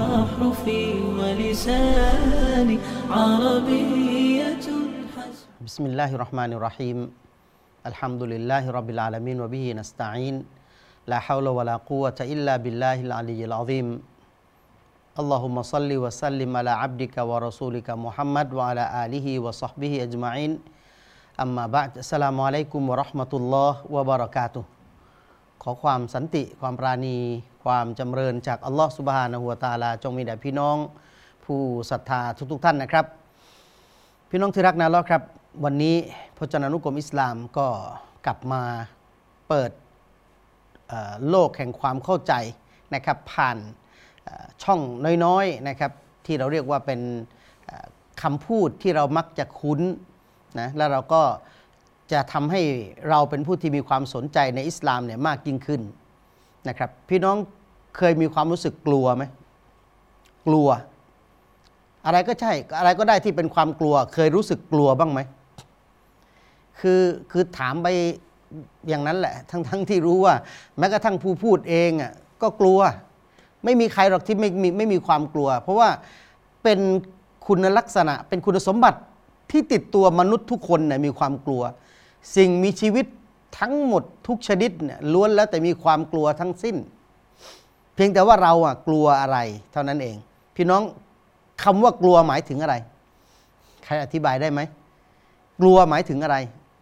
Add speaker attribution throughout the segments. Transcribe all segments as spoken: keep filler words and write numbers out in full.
Speaker 1: أحرفي ولساني عربية
Speaker 2: بسم الله الرحمن الرحيم الحمد لله رب العالمين وبه نستعين لا حول ولا قوة إلا بالله العلي العظيم اللهم صل وسلم على عبدك ورسولك محمد وعلى آله وصحبه أجمعين أما بعد السلام عليكم ورحمة الله وبركاته ขอความสันติความปราณีความจำเริญจากอัลลอฮฺซุบฮานะฮูวะตะอาลาจงมีแด่พี่น้องผู้ศรัทธาทุกๆท่านนะครับพี่น้องที่รักนะอัลเลาะห์ครับวันนี้พจนานุกรมอิสลามก็กลับมาเปิดโลกแห่งความเข้าใจนะครับผ่านช่องน้อยๆนะครับที่เราเรียกว่าเป็นคำพูดที่เรามักจะคุ้นนะแล้วเราก็จะทำให้เราเป็นผู้ที่มีความสนใจในอิสลามเนี่ยมากยิ่งขึ้นนะครับพี่น้องเคยมีความรู้สึกกลัวไหมกลัวอะไรก็ใช่อะไรก็ได้ที่เป็นความกลัวเคยรู้สึกกลัวบ้างไหมคือคือถามไปอย่างนั้นแหละทั้งทั้งที่รู้ว่าแม้กระทั่งผู้พูดเองอ่ะก็กลัวไม่มีใครหรอกที่ไม่มีไม่มีความกลัวเพราะว่าเป็นคุณลักษณะเป็นคุณสมบัติที่ติดตัวมนุษย์ทุกคนเนี่ยมีความกลัวสิ่งมีชีวิตทั้งหมดทุกชนิดเนี่ยล้วนแล้วแต่มีความกลัวทั้งสิ้นเพียงแต่ว่าเราอ่ะกลัวอะไรเท่านั้นเองพี่น้องคำว่ากลัวหมายถึงอะไรใครอธิบายได้ไหมกลัวหมายถึงอะไร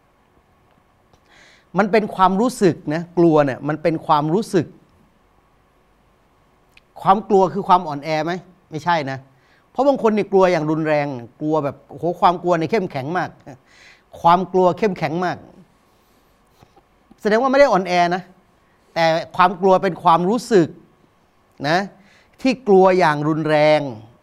Speaker 2: มันเป็นความรู้สึกนะกลัวเนี่ยมันเป็นความรู้สึกความกลัวคือความอ่อนแอไหมไม่ใช่นะเพราะบางคนนี่กลัวอย่างรุนแรงกลัวแบบโอ้โหความกลัวในเข้มแข็งมากความกลัวเข้มแข็งมากแสดงว่าไม่ได้อ่อนแอนะแต่ความกลัวเป็นความรู้สึกนะที่กลัวอย่างรุนแรง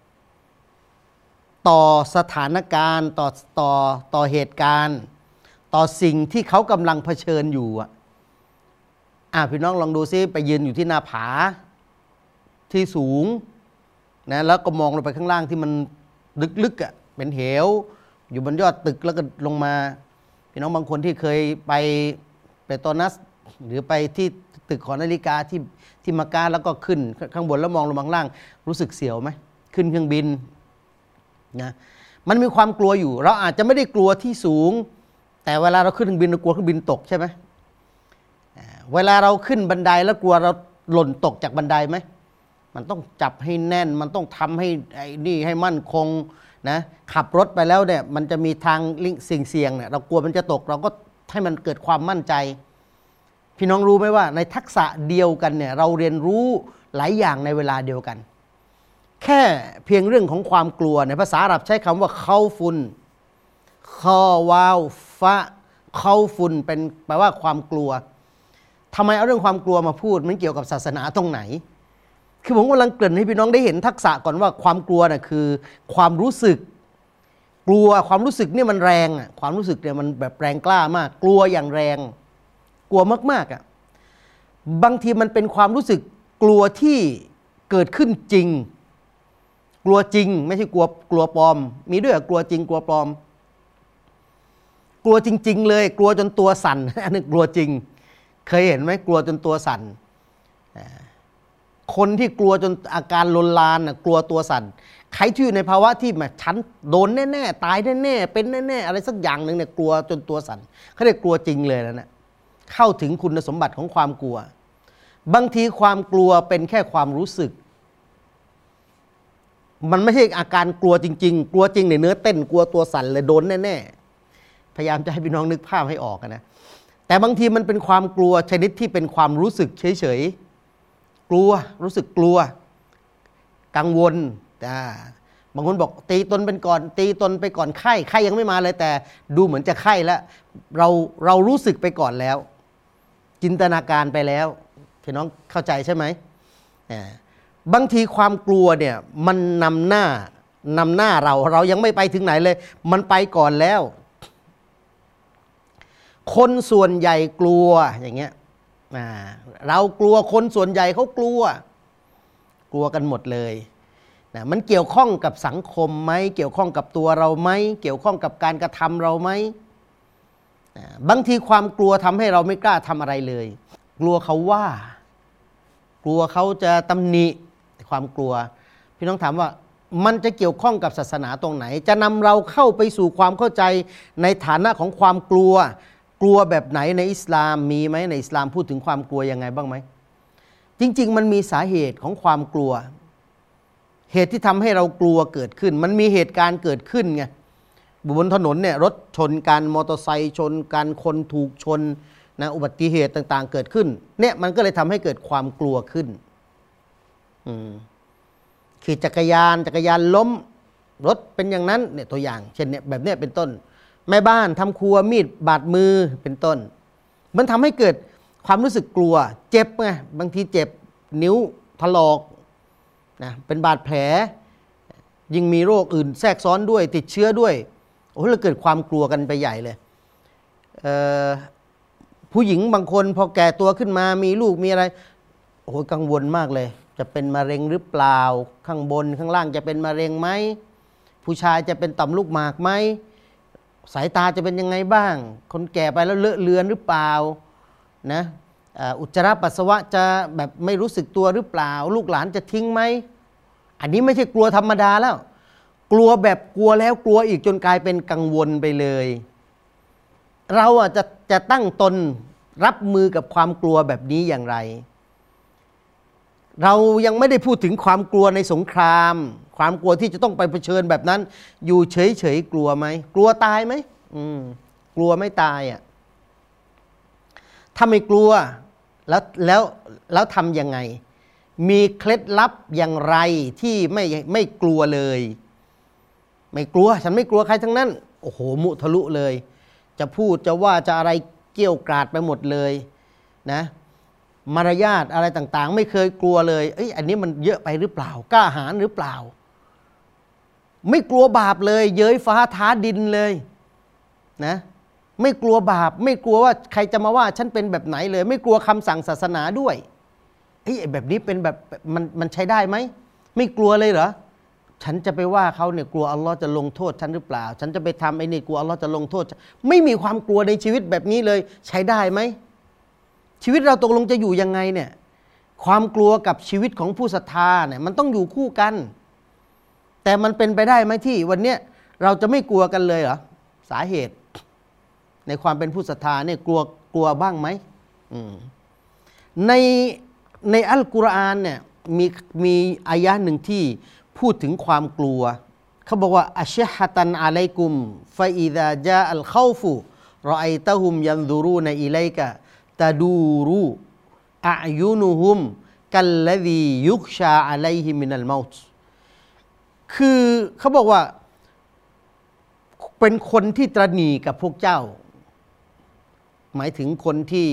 Speaker 2: ต่อสถานการณ์ต่อต่อต่อเหตุการณ์ต่อสิ่งที่เขากำลังเผชิญอยู่อ่ะอ่ะพี่น้องลองดูซิไปยืนอยู่ที่หน้าผาที่สูงนะแล้วก็มองลงไปข้างล่างที่มันลึกๆอ่ะเป็นเหวอยู่บนยอดตึกแล้วก็ลงมาพี่น้องบางคนที่เคยไปเปโตรนัสหรือไปที่ตึกหอนาฬิกาที่ที่มักกะฮ์แล้วก็ขึ้นข้างบนแล้วมองลงข้างล่างรู้สึกเสียวไหมขึ้นเครื่องบินนะมันมีความกลัวอยู่เราอาจจะไม่ได้กลัวที่สูงแต่เวลาเราขึ้นเครื่องบินเรากลัวเครื่องบินตกใช่ไหมเวลาเราขึ้นบันไดแล้วกลัวเราหล่นตกจากบันไดไหมมันต้องจับให้แน่นมันต้องทำให้ไอ้นี่ให้มั่นคงนะขับรถไปแล้วเนี่ยมันจะมีทางสิ่งเสี่ยงเนี่ยเรากลัวมันจะตกเราก็ให้มันเกิดความมั่นใจพี่น้องรู้ไหมว่าในทักษะเดียวกันเนี่ยเราเรียนรู้หลายอย่างในเวลาเดียวกันแค่เพียงเรื่องของความกลัวในภาษาอาหรับใช้คำว่าเขาฟุนคอวาวฟะเขาฟุนเป็นแปลว่าความกลัวทำไมเอาเรื่องความกลัวมาพูดมันเกี่ยวกับศาสนาตรงไหนคือผมกำลังเกริ่นให้พี่น้องได้เห็นทักษะก่อนว่าความกลัวน่ะคือความรู้สึกกลัวความรู้สึกนี่มันแรงอ่ะความรู้สึกเนี่ยมันแบบแรงกล้ามากกลัวอย่างแรงกลัวมากๆอ่ะบางทีมันเป็นความรู้สึกกลัวที่เกิดขึ้นจริงกลัวจริงไม่ใช่กลัวกลัวปลอมมีด้วยกลัวจริงกลัวปลอมกลัวจริงๆเลยกลัวจนตัวสั่นอันนี้กลัวจริงเคยเห็นไหมกลัวจนตัวสั่นคนที่กลัวจนอาการลนลานน่ะกลัวตัวสั่นใครที่อยู่ในภาวะที่แบบฉันโดนแน่ๆตายแน่ๆเป็นแน่ๆอะไรสักอย่างนึงเนี่ยกลัวจนตัวสั่นเขาเรียกกลัวจริงเลยนะเนี่ยเข้าถึงคุณสมบัติของความกลัวบางทีความกลัวเป็นแค่ความรู้สึกมันไม่ใช่อาการกลัวจริงๆกลัวจริงในเนื้อเต้นกลัวตัวสั่นเลยโดนแน่ๆพยายามจะให้พี่น้องนึกภาพให้ออกนะแต่บางทีมันเป็นความกลัวชนิดที่เป็นความรู้สึกเฉยๆกลัวรู้สึกกลัวกังวลอ่าบางคนบอกตีตนเป็นก่อนตีตนไปก่อนไข้ไข้ยังไม่มาเลยแต่ดูเหมือนจะไข้แล้วเราเรารู้สึกไปก่อนแล้วจินตนาการไปแล้วพี่น้องเข้าใจใช่ไหมอ่าบางทีความกลัวเนี่ยมันนำหน้านำหน้าเราเรายังไม่ไปถึงไหนเลยมันไปก่อนแล้วคนส่วนใหญ่กลัวอย่างเงี้ยเรากลัวคนส่วนใหญ่เขากลัวกลัวกันหมดเลยนะมันเกี่ยวข้องกับสังคมไหมเกี่ยวข้องกับตัวเราไหมเกี่ยวข้องกับการกระทำเราไหมบางทีความกลัวทำให้เราไม่กล้าทำอะไรเลยกลัวเขาว่ากลัวเขาจะตำหนิความกลัว พพี่น้องถามว่ามันจะเกี่ยวข้องกับศาสนาตรงไหนจะนำเราเข้าไปสู่ความเข้าใจในฐานะของความกลัวกลัวแบบไหนในอิสลามมีไหมในอิสลามพูดถึงความกลัวยังไงบ้างไหมจริงๆมันมีสาเหตุของความกลัวเหตุที่ทำให้เรากลัวเกิดขึ้นมันมีเหตุการณ์เกิดขึ้นไงบนถนนเนี่ยรถชนกันมอเตอร์ไซค์ชนกันคนถูกชนนะอุบัติเหตุต่างๆเกิดขึ้นเนี่ยมันก็เลยทำให้เกิดความกลัวขึ้นอืมขี่จักรยานจักรยานล้มรถเป็นอย่างนั้นเนี่ยตัวอย่างเช่นเนี่ยแบบเนี้ยเป็นต้นแม่บ้านทำครัวมีดบาดมือเป็นต้นมันทำให้เกิดความรู้สึกกลัวเจ็บไงบางทีเจ็บนิ้วถลอกนะเป็นบาดแผลยิ่งมีโรคอื่นแทรกซ้อนด้วยติดเชื้อด้วยโอ้เราเกิดความกลัวกันไปใหญ่เลยเอ่อผู้หญิงบางคนพอแก่ตัวขึ้นมามีลูกมีอะไรโอ้กังวลมากเลยจะเป็นมะเร็งหรือเปล่าข้างบนข้างล่างจะเป็นมะเร็งไหมผู้ชายจะเป็นต่อมลูกหมากไหมสายตาจะเป็นยังไงบ้างคนแก่ไปแล้วเลอะเลือนหรือเปล่านะอุจจาระปัสสาวะจะแบบไม่รู้สึกตัวหรือเปล่าลูกหลานจะทิ้งไหมอันนี้ไม่ใช่กลัวธรรมดาแล้วกลัวแบบกลัวแล้วกลัวอีกจนกลายเป็นกังวลไปเลยเราอ่ะจะจะตั้งตนรับมือกับความกลัวแบบนี้อย่างไรเรายังไม่ได้พูดถึงความกลัวในสงครามความกลัวที่จะต้องไปเผชิญแบบนั้นอยู่เฉยๆกลัวไหมกลัวตายไหมอืมกลัวไม่ตายอ่ะถ้าไม่กลัวแล้วแล้วแล้วทำยังไงมีเคล็ดลับอย่างไรที่ไม่ไม่กลัวเลยไม่กลัวฉันไม่กลัวใครทั้งนั้นโอ้โหมุทะลุเลยจะพูดจะว่าจะอะไรเกี่ยวกราดไปหมดเลยนะมารยาทอะไรต่างๆไม่เคยกลัวเลยเอ้ยอันนี้มันเยอะไปหรือเปล่ากล้าหาญหรือเปล่าไม่กลัวบาปเลยเย้ยฟ้าท้าดินเลยนะไม่กลัวบาปไม่กลัวว่าใครจะมาว่าฉันเป็นแบบไหนเลยไม่กลัวคำสั่งศาสนาด้วยเฮ้ยแบบนี้เป็นแบบมันมันใช้ได้ไหมไม่กลัวเลยเหรอฉันจะไปว่าเขาเนี่ยกลัวอัลลอฮ์จะลงโทษฉันหรือเปล่าฉันจะไปทำไอ้นี่กลัวอัลลอฮ์จะลงโทษไม่มีความกลัวในชีวิตแบบนี้เลยใช้ได้ไหมชีวิตเราตกลงจะอยู่ยังไงเนี่ยความกลัวกับชีวิตของผู้ศรัทธาเนี่ยมันต้องอยู่คู่กันแต่มันเป็นไปได้ไหมที่วันเนี้ยเราจะไม่กลัวกันเลยเหรอสาเหตุในความเป็นผู้ศรัทธาเนี่ยกลัวกลัวบ้างไหมในในอัลกุรอานเนี่ยมีมีอายะหนึ่งที่พูดถึงความกลัวเขาบอกว่าอัชฮะตันอะลัยกุมฟะอิซาจาอัลคอฟุรออัยตะฮุมยันซุรูนอิลัยกะตะดูรูอะยุนุฮุมกัลลซียุกชาอะลัยฮิมินัลเมาต์คือเขาบอกว่าเป็นคนที่ตระหนี่กับพวกเจ้าหมายถึงคนที่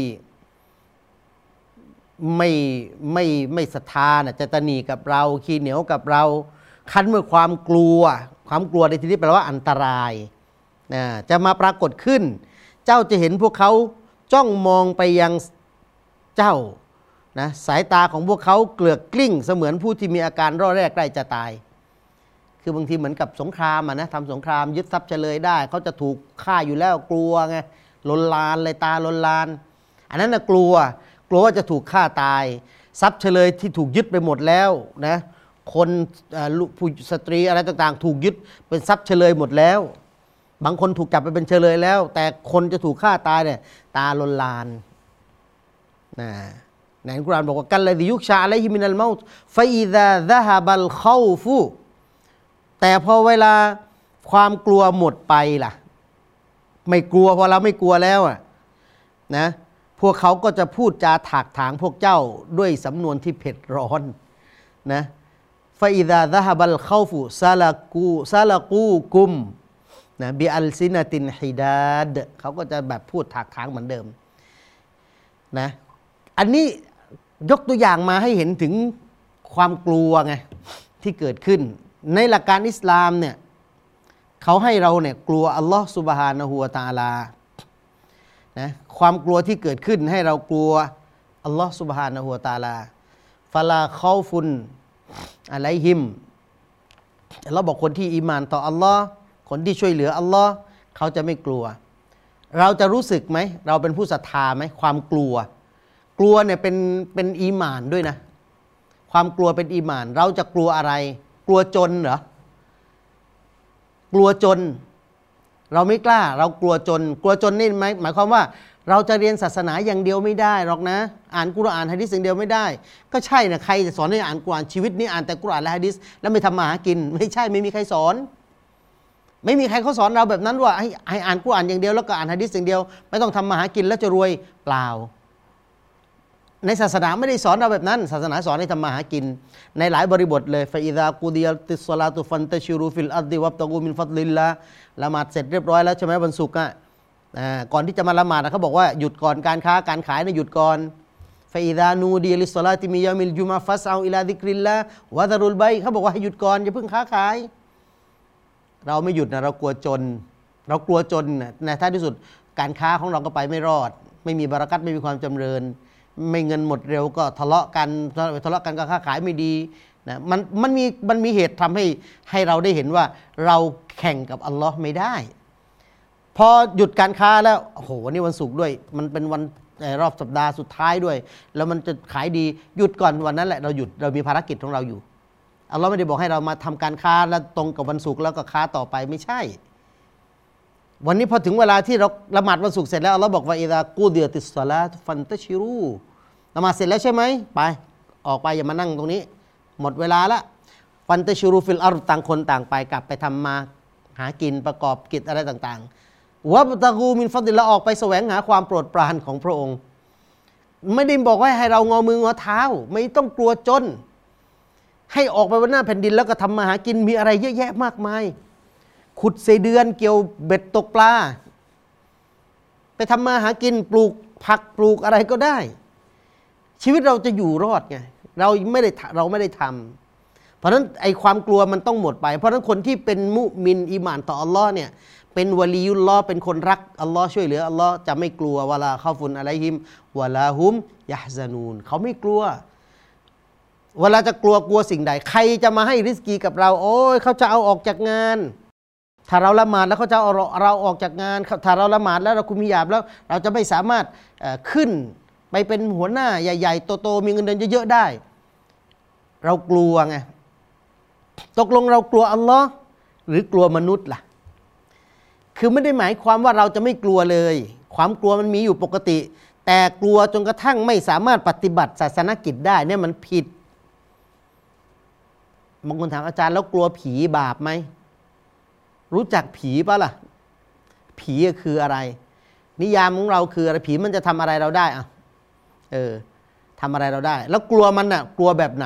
Speaker 2: ไม่ไม่ไม่ศรัทธานะจะตระหนี่กับเราขี้เหนียวกับเราคันเมื่อความกลัวความกลัวในที่นี้แปลว่าอันตรายนะจะมาปรากฏขึ้นเจ้าจะเห็นพวกเขาจ้องมองไปยังเจ้านะสายตาของพวกเขาเกลือกกลิ้งเสมือนผู้ที่มีอาการร่อแรกใกล้จะตายคือบางทีเหมือนกับสงครามอ่ะนะทำสงครามยึดทรัพย์เฉลยได้เขาจะถูกฆ่าอยู่แล้วกลัวไงลนลานเลยตาลนลานอันนั้นนะกลัวกลัวว่าจะถูกฆ่าตายทรัพย์เฉลยที่ถูกยึดไปหมดแล้วนะคนผู้สตรีอะไรต่างๆถูกยึดเป็นทรัพย์เฉลยหมดแล้วบางคนถูกจับไปเป็นเฉลยแล้วแต่คนจะถูกฆ่าตายเนี่ยตาลนลานนะในอัลกุรอานบอกว่ากัลลซียุกชาอะลัยฮิมินัลเมาต์ฟะอิซาซะฮะบัลคอฟุแต่พอเวลาความกลัวหมดไปล่ะไม่กลัวพอเราไม่กลัวแล้วอ่ะนะพวกเขาก็จะพูดจาถากถางพวกเจ้าด้วยสำนวนที่เผ็ดร้อนนะฟาอิซาซะฮะบัลคอฟุซาลากูซาลากูกุมนะบิอัลซินาตินฮิดาดเขาก็จะแบบพูดถากถางเหมือนเดิมนะอันนี้ยกตัวอย่างมาให้เห็นถึงความกลัวไงที่เกิดขึ้นในหลักการอิสลามเนี่ยเขาให้เราเนี่ยกลัวอัลลอฮฺซุบฮานะฮูวะตะอาลานะความกลัวที่เกิดขึ้นให้เรากลัวอัลลอฮฺซุบฮานะฮูวะตะอาลาฟะลาคอฟุนอะลัยฮิมเราบอกคนที่อีมานต่ออัลลอฮ์คนที่ช่วยเหลืออัลลอฮ์เขาจะไม่กลัวเราจะรู้สึกไหมเราเป็นผู้ศรัทธาไหมความกลัวกลัวเนี่ยเป็นเป็นอีหม่านด้วยนะความกลัวเป็นอีหม่านเราจะกลัวอะไรกลัวจนเหรอกลัวจนเราไม่กล้าเรากลัวจนกลัวจนนี่หมายหมายความว่าเราจะเรียนศาสนาอย่างเดียวไม่ได้หรอกนะอ่านกุรอานหะดีษอย่างเดียวไม่ได้ก็ใช่นะใครจะสอนให้อ่านกุรอานชีวิตนี้อ่านแต่กุรอานและหะดีษแล้วไม่ทำมาหากินไม่ใช่ไม่มีใครสอนไม่มีใครเขาสอนเราแบบนั้นว่าให้ให้อ่านกุรอานอย่างเดียวแล้วก็อ่านหะดีษอย่างเดียวไม่ต้องทำมาหากินแล้วจะรวยเปล่าในศาสนาไม่ได้สอนเราแบบนั้นศาสนาสอนให้ทำมาหากินในหลายบริบทเลยฟาอิซากุดิยัติสศอลาตุฟันตะชิรูฟิลอัรฎิวับตะกูมินฟัดลิลลาห์ละหมาดเสร็จเรียบร้อยแล้วใช่ไหมวันศุกร์อ่ะก่อนที่จะมาละหมาดเขาบอกว่าหยุดก่อนการค้าการขายเนี่ยหยุดก่อนฟาอิซานูดีลิสศอลาติมิยามิลจุมะฟัสเอาอิลาซิกริลลาห์วะซะรุลบัยเขาบอกว่าให้หยุดก่อนอย่าเพิ่งค้าขายเราไม่หยุดนะเรากลัวจนเรากลัวจนนะในท้ายที่สุดการค้าของเราก็ไปไม่รอดไม่มีบารักัตไม่มีความจำเริญไม่เงินหมดเร็วก็ทะเลาะกันทะเลาะกันก็ค้าขายไม่ดีนะมันมันมีมันมีเหตุทำให้ให้เราได้เห็นว่าเราแข่งกับอัลลอฮ์ไม่ได้พอหยุดการค้าแล้วโอ้โหวันนี้วันศุกร์ด้วยมันเป็นวันรอบสัปดาห์สุดท้ายด้วยแล้วมันจะขายดีหยุดก่อนวันนั้นแหละเราหยุดเรามีภารกิจของเราอยู่อัลลอฮ์ไม่ได้บอกให้เรามาทำการค้าแล้วตรงกับวันศุกร์แล้วก็ค้าต่อไปไม่ใช่วันนี้พอถึงเวลาที่เราละหมาดวันศุกร์เสร็จแล้วอัลลอฮ์บอกว่าอิซากูดิยติสศอลาตุฟันตะชิรูละหมาดเสร็จแล้วใช่ไหมไปออกไปอย่ามานั่งตรงนี้หมดเวลาละฟันตะชิรูฟิลอัรฎต่างคนต่างไปกลับไปทำมาหากินประกอบกิจอะไรต่างๆวะบตะกูมินฟัดลิลลาห์ออกไปแสวงหาความโปรดปรานของพระองค์ไม่ได้บอกว่าให้เรางอมืองอเท้าไม่ต้องกลัวจนให้ออกไปบนหน้าแผ่นดินแล้วก็ทำมาหากินมีอะไรเยอะแยะมากมายขุดเสเดือนเกี่ยวเบ็ดตกปลาไปทำมาหากินปลูกผักปลูกอะไรก็ได้ชีวิตเราจะอยู่รอดไงเราไม่ได้เราไม่ได้ทำเพราะฉะนั้นไอ้ความกลัวมันต้องหมดไปเพราะฉะนั้นคนที่เป็นมุมินอีหม่านต่ออัลลอฮ์เนี่ยเป็นวะลียุลลอฮ์เป็นคนรักอัลลอฮ์ช่วยเหลืออัลลอฮ์จะไม่กลัววะลาคอฟุนอะลัยฮิมวะลาฮุมยะฮซานูนเขาไม่กลัวเวลาจะกลัวกลัวสิ่งใดใครจะมาให้ริสกีกับเราโอ้ยเขาจะเอาออกจากงานถ้าเราละหมาดแล้วเขาจะเอาเราออกจากงานถ้าเราละหมาดแล้วเราคุมฮิญาบแล้วเราจะไม่สามารถขึ้นไปเป็นหัวหน้าใหญ่ๆโตๆมีเงินเดือนเยอะๆได้เรากลัวไงตกลงเรากลัวอัลลอฮ์หรือกลัวมนุษย์ล่ะคือไม่ได้หมายความว่าเราจะไม่กลัวเลยความกลัวมันมีอยู่ปกติแต่กลัวจนกระทั่งไม่สามารถปฏิบัติศาสนกิจได้เนี่ยมันผิดบางคนถามอาจารย์แล้วกลัวผีบาปไหมรู้จักผีปะล่ะผีคืออะไรนิยามของเราคืออะไรผีมันจะทำอะไรเราได้อ่ะเออทำอะไรเราได้แล้วกลัวมันน่ะกลัวแบบไหน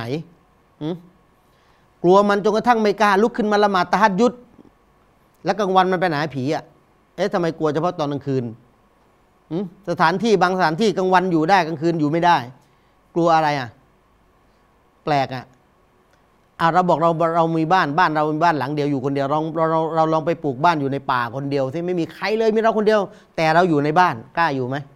Speaker 2: กลัวมันจนกระทั่งไม่กล้าลุกขึ้นมาละหมาดตะฮัจญุดแล้วกลางวันมันไปไหนผีอ่ะเอ๊ะทำไมกลัวเฉพาะตอนกลางคืนสถานที่บางสถานที่กลางวันอยู่ได้กลางคืนอยู่ไม่ได้กลัวอะไรอ่ะแปลกอ่ะอ่ะเราบอกเราเรามีบ้านบ้านเรามีบ้านหลังเดียวอยู่คนเดียวเราเราเราเราลองไปปลูกบ้านอยู่ในป่าคนเดียวที่ไม่มีใครเลยมีเราคนเดียวแต่เราอยู่ในบ้านกล้าอยู่ไหม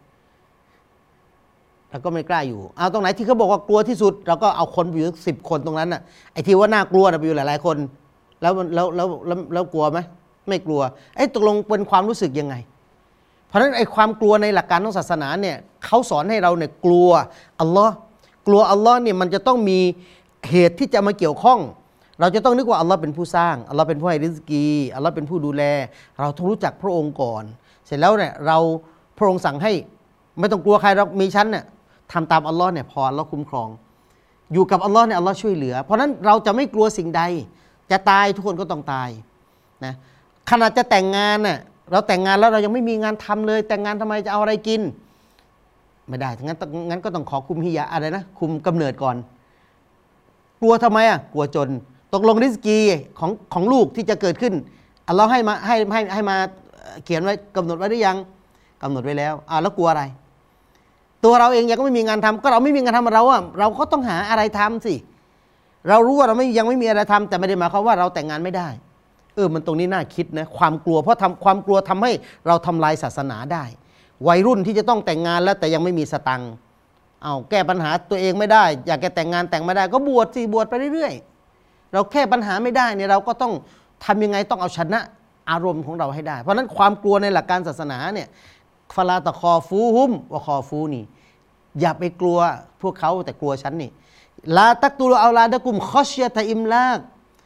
Speaker 2: เราก็ไม่กล้าอยู่เอาตรงไหนที่เขาบอกว่ากลัวที่สุดเราก็เอาคนไปอยู่สิบคนตรงนั้นน่ะไอ้ที่ว่าน่ากลัวนะไปอยู่หลายๆคนแล้วแล้วแล้วแล้วแล้วกลัวไหมไม่กลัวไอ้ตกลงเป็นความรู้สึกยังไงเพราะฉะนั้นไอ้ความกลัวในหลักการของศาสนาเนี่ยเขาสอนให้เราเนี่ยกลัวอัลลอฮ์กลัวอัลลอฮ์เนี่ยมันจะต้องมีเหตุที่จะมาเกี่ยวข้องเราจะต้องนึกว่าอัลลอฮ์เป็นผู้สร้างอัลลอฮ์เป็นผู้ให้ริสกีอัลลอฮ์เป็นผู้ดูแลเราต้องรู้จักพระองค์ก่อนเสร็จแล้วเนี่ยเราพระองค์สั่งให้ไม่ต้องกลัวใครเรามีชั้นเนี่ยทำตามอัลลอฮ์เนี่ยพออัลลอฮ์คุ้มครองอยู่กับอัลลอฮ์เนี่ยอัลลอฮ์ช่วยเหลือเพราะนั้นเราจะไม่กลัวสิ่งใดจะตายทุกคนก็ต้องตายนะขนาดจะแต่งงานน่ะเราแต่งงานแล้วเรายังไม่มีงานทำเลยแต่งงานทำไมจะเอาอะไรกินไม่ได้งั้นงั้นก็ต้องขอคุมฮิยาอะไรนะคุมกำเนิดก่อนกลัวทำไมอ่ะกลัวจนตกลงริสกีของของลูกที่จะเกิดขึ้นอัลลอฮ์ให้มาให้ให้ให้มาเขียนไว้กำหนดไว้หรือยังกำหนดไว้แล้วอ่าแล้วกลัวอะไรตัวเราเองยังไม่มีงานทำก็เราไม่มีงานทำเราอ่ะเราก็ต้องหาอะไรทำสิเรารู้ว่าเราไม่ยังไม่มีอะไรทำแต่ไม่ได้หมายความว่าเราแต่งงานไม่ได้เออมันตรงนี้น่าคิดนะความกลัวเพราะทำความกลัวทำให้เราทำลายศาสนาได้วัยรุ่นที่จะต้องแต่งงานแล้วแต่ยังไม่มีสตังค์เอาแก้ปัญหาตัวเองไม่ได้อยากจะแต่งงานแต่งไม่ได้ก็บวชสิบวชไปเรื่อยๆเราแก้ปัญหาไม่ได้เนี่ยเราก็ต้องทำยังไงต้องเอาชนะอารมณ์ของเราให้ได้เพราะฉะนั้นความกลัวในหลักการศาสนาเนี่ยฟะลาตะคอฟูฮุมวะคอฟูนี่อย่าไปกลัวพวกเขาแต่กลัวฉันนี่ลาตักตุลเอาลาดะกุมคอชยะตะอิมลาก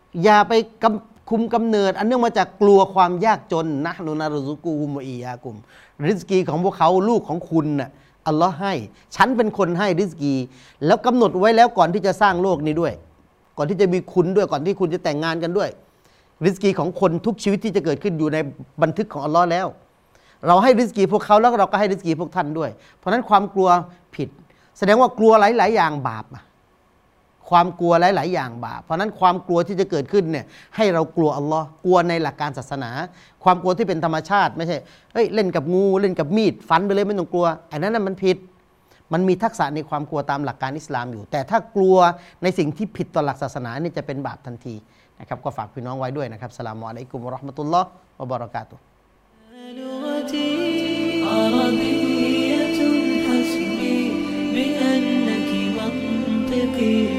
Speaker 2: อย่าไปกำคุมกำเนิดอันเนื่องมาจากกลัวความยากจนนะนูนารุซุกูฮุมวะอียากุมริสกีของพวกเขาลูกของคุณน่ะอัลลอฮ์ให้ฉันเป็นคนให้ริสกีแล้วกำหนดไว้แล้วก่อนที่จะสร้างโลกนี้ด้วยก่อนที่จะมีคุณด้วยก่อนที่คุณจะแต่งงานกันด้วยริสกีของคนทุกชีวิตที่จะเกิดขึ้นอยู่ในบันทึกของอัลลอฮ์แล้วเราให้ริสกีพวกเขาแล้วเราก็ให้ริสกีพวกท่านด้วยเพราะฉะนั้นความกลัวผิดแสดงว่ากลัวหลายๆอย่างบาปความกลัวหลายๆอย่างบาปเพราะนั้นความกลัวที่จะเกิดขึ้นเนี่ยให้เรากลัวอัลลอฮ์กลัวในหลักการศาสนาความกลัวที่เป็นธรรมชาติไม่ใช่เฮ้ยเล่นกับงูเล่นกับมีดฟันไปเลยไม่ต้องกลัวอันนั้นน่ะมันผิดมันมีทักษะในความกลัวตามหลักการอิสลามอยู่แต่ถ้ากลัวในสิ่งที่ผิดต่อหลักศาสนานี่จะเป็นบาปทันทีนะครับก็ฝากพี่น้องไว้ด้วยนะครับสลามุอะลัยกุมวะเราะห์มะตุลลอฮ์วะบะเราะกาตุฮ์
Speaker 1: حسبي بأنك منطقي